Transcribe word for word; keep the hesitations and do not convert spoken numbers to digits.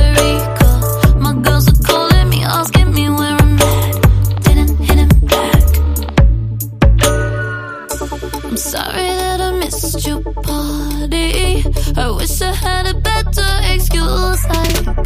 very cool. My girls are calling me, asking me where I'm at. Didn't hit him back. I'm sorry that I missed your party. I wish I had a better excuse. Like